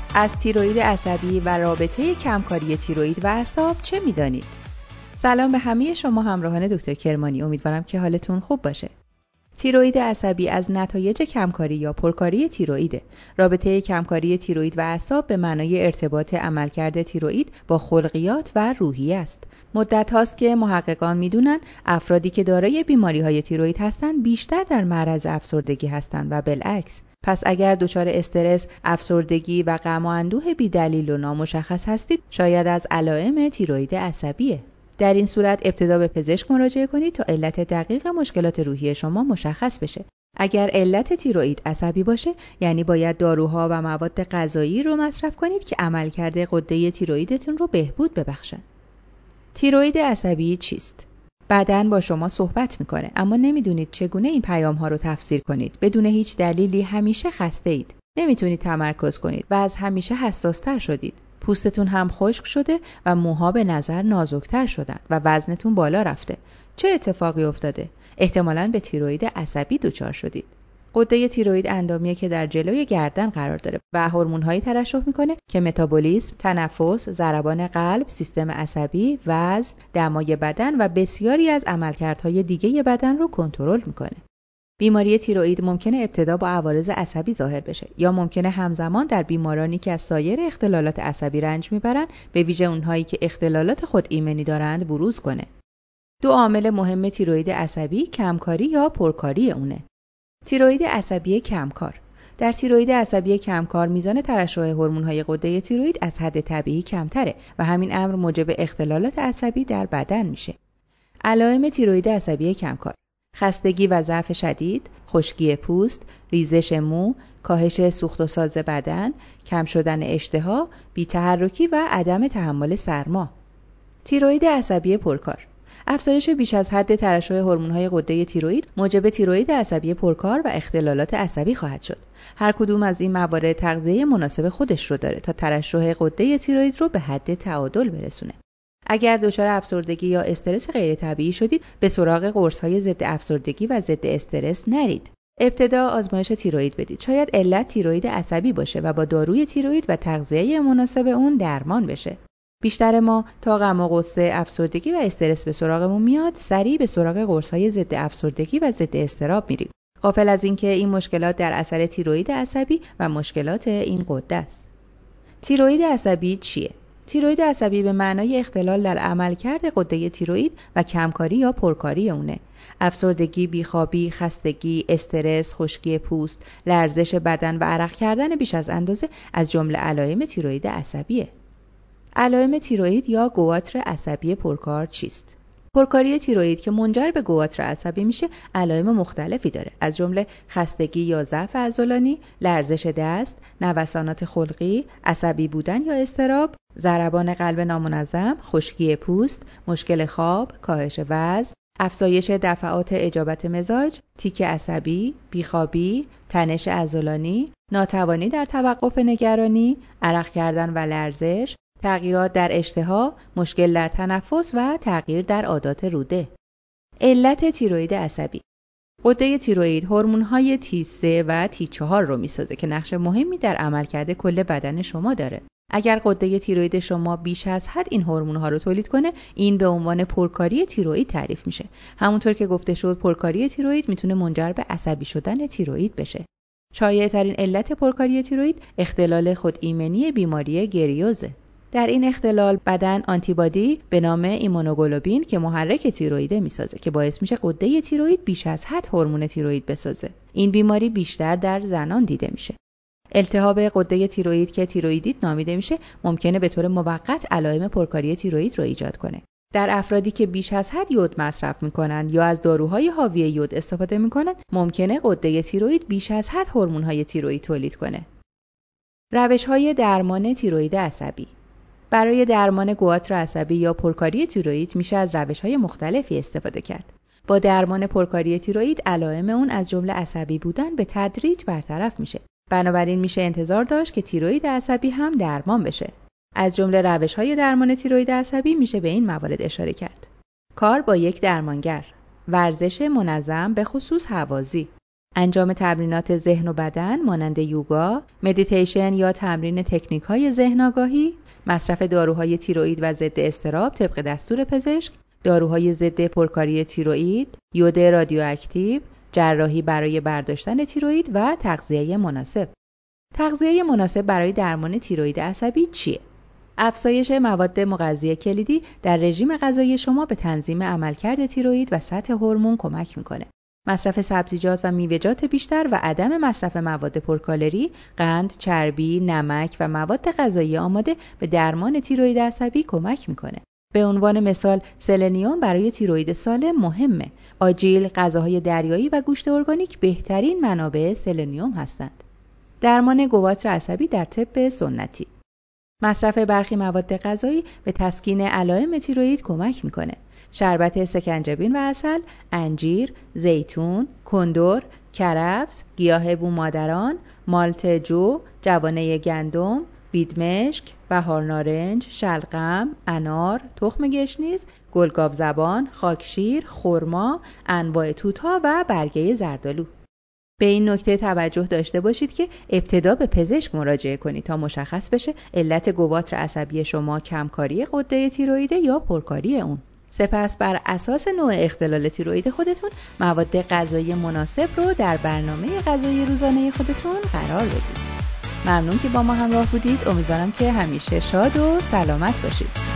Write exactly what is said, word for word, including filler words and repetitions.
از تیروئید عصبی و رابطه کمکاری تیروئید و اعصاب چه می‌دانید؟ سلام به همه شما همراهان دکتر کرمانی، امیدوارم که حالتون خوب باشه. تیروئید عصبی از نتایج کمکاری یا پرکاری تیروئید. رابطه کمکاری تیروئید و اعصاب به معنای ارتباط عملکرد تیروئید با خلقیات و روحیه است. مدت هاست که محققان میدونن افرادی که دارای بیماری‌های تیروئید هستند بیشتر در معرض افسردگی هستند و بالعکس. پس اگر دچار استرس، افسردگی و غم و اندوه بی‌دلیل و نامشخص هستید، شاید از علائم تیروئید عصبیه. در این صورت ابتدا به پزشک مراجعه کنید تا علت دقیق مشکلات روحی شما مشخص بشه. اگر علت تیروئید عصبی باشه، یعنی باید داروها و مواد غذایی رو مصرف کنید که عملکرد غده تیروئیدتون رو بهبود ببخشن. تیروئید عصبی چیست؟ بدن با شما صحبت میکنه، اما نمیدونید چگونه این پیام ها رو تفسیر کنید. بدون هیچ دلیلی همیشه خسته اید. نمیتونید تمرکز کنید و از همیشه حساس‌تر شدید. پوستتون هم خشک شده و موها به نظر نازکتر شدن و وزنتون بالا رفته. چه اتفاقی افتاده؟ احتمالاً به تیروئید عصبی دچار شدید. غده تیروئید اندامیه که در جلوی گردن قرار داره و هورمون‌هایی ترشح میکنه که متابولیسم، تنفس، ضربان قلب، سیستم عصبی، وزن، دمای بدن و بسیاری از عملکردهای دیگه بدن رو کنترل میکنه. بیماری تیروئید ممکنه ابتدا با عوارض عصبی ظاهر بشه یا ممکنه همزمان در بیمارانی که از سایر اختلالات عصبی رنج میبرن، به ویژه اونهایی که اختلالات خود ایمنی دارند، بروز کنه. دو عامل مهم تیروئید عصبی کمکاری یا پرکاری اونه. تیروئید عصبی کمکار. در تیروئید عصبی کمکار میزان ترشح هورمون‌های غده تیروئید از حد طبیعی کمتره و همین امر موجب اختلالات عصبی در بدن میشه. علائم تیروئید عصبی کمکار: خستگی و ضعف شدید، خشکی پوست، ریزش مو، کاهش سوخت و ساز بدن، کم شدن اشتها، بی‌تحرکی و عدم تحمل سرما. تیروئید عصبی پرکار: افزایش بیش از حد ترشح هورمون‌های غده تیروئید موجب تیروئید عصبی پرکار و اختلالات عصبی خواهد شد. هر کدوم از این موارد تغذیه مناسب خودش رو داره تا ترشح غده تیروئید رو به حد تعادل برسونه. اگر دچار افسردگی یا استرس غیر طبیعی شدید، به سراغ قرص‌های ضد افسردگی و ضد استرس نرید. ابتدا آزمایش تیروئید بدید. شاید علت تیروئید عصبی باشه و با داروی تیروئید و تغذیه مناسب اون درمان بشه. بیشتر ما تا غم و غصه، افسردگی و استرس به سراغمون میاد، سریع به سراغ قرص‌های ضد افسردگی و ضد اضطراب میریم، غافل از اینکه این مشکلات در اثر تیروئید عصبی و مشکلات این غده است. تیروئید عصبی چیه؟ تیروئید عصبی به معنای اختلال در عملکرد غده تیروئید و کمکاری یا پرکاری اونه. افسردگی، بیخوابی، خستگی، استرس، خشکی پوست، لرزش بدن و عرق کردن بیش از اندازه از جمله علائم تیروئید عصبیه. علائم تیروئید یا گواتر عصبی پرکار چیست؟ پرکاری تیروئید که منجر به گواتر عصبی میشه، علائم مختلفی داره، از جمله خستگی یا ضعف عضلانی، لرزش دست، نوسانات خلقی، عصبی بودن یا اضطراب، ضربان قلب نامنظم، خشکی پوست، مشکل خواب، کاهش وزن، افزایش دفعات اجابت مزاج، تیک عصبی، بیخوابی، تنش عضلانی، ناتوانی در توقف نگرانی، عرق کردن و لرزش، تغییرات در اشتها، مشکل در تنفس و تغییر در عادات روده. علت تیروئید عصبی: غده تیروئید هورمون‌های تی سه و تی چهار رو میسازه که نقش مهمی در عملکرد کل بدن شما داره. اگر غده تیروئید شما بیش از حد این هورمون‌ها رو تولید کنه، این به عنوان پرکاری تیروئید تعریف میشه. همونطور که گفته شد، پرکاری تیروئید میتونه منجر به عصبی شدن تیروئید بشه. شایع‌ترین علت پرکاری تیروئید اختلال خود ایمنی بیماری گریوزه. در این اختلال بدن آنتیبادی به نام ایمونوگلوبین که محرک تیروئید میسازه که باعث میشه غده تیروئید بیش از حد هورمون تیروئید بسازه. این بیماری بیشتر در زنان دیده میشه. التهاب غده تیروئید که تیروئیدیت نامیده میشه، ممکنه به طور موقت علائم پرکاری تیروئید رو ایجاد کنه. در افرادی که بیش از حد یود مصرف میکنن یا از داروهای حاوی یود استفاده میکنن، ممکنه غده تیروئید بیش از حد هورمون‌های تیروئید تولید کنه. روش‌های درمان تیروئید عصبی: برای درمان گواتر عصبی یا پرکاری تیروئید میشه از روش‌های مختلفی استفاده کرد. با درمان پرکاری تیروئید علائم اون از جمله عصبی بودن به تدریج برطرف میشه. بنابراین میشه انتظار داشت که تیروئید عصبی هم درمان بشه. از جمله روش‌های درمان تیروئید عصبی میشه به این موارد اشاره کرد: کار با یک درمانگر، ورزش منظم به خصوص هوازی، انجام تمرینات ذهن و بدن مانند یوگا، مدیتیشن یا تمرین تکنیک‌های ذهن آگاهی، مصرف داروهای تیروئید و ضد اضطراب طبق دستور پزشک، داروهای ضد پرکاری تیروئید، یود رادیواکتیو، جراحی برای برداشتن تیروئید و تغذیه مناسب. تغذیه مناسب برای درمان تیروئید عصبی چیه؟ افزایش مواد مغذی کلیدی در رژیم غذایی شما به تنظیم عملکرد تیروئید و سطح هورمون کمک میکنه. مصرف سبزیجات و میوه‌جات بیشتر و عدم مصرف مواد پرکالری، قند، چربی، نمک و مواد غذایی آماده به درمان تیروئید عصبی کمک میکنه. به عنوان مثال سلنیوم برای تیروئید سالم مهمه. آجیل، غذاهای دریایی و گوشت ارگانیک بهترین منابع سلنیوم هستند. درمان گواتر عصبی در طب سنتی. مصرف برخی مواد غذایی به تسکین علائم تیروئید کمک میکنه. شربت سکنجبین و عسل، انجیر، زیتون، کندر، کرفس، گیاه بومادران، مالت جو، جوانه گندم، بیدمشک، بهار نارنج، شلغم، انار، تخم گشنیز، گلگاو زبان، خاکشیر، خرما، انواع توت‌ها و برگه زردآلو. به این نکته توجه داشته باشید که ابتدا به پزشک مراجعه کنید تا مشخص بشه علت گواتر عصبی شما کمکاری غده تیروئید یا پرکاری اون. سپس بر اساس نوع اختلال تیروئید خودتون مواد غذایی مناسب رو در برنامه غذایی روزانه خودتون قرار بدید. ممنون که با ما همراه بودید. امیدوارم که همیشه شاد و سلامت باشید.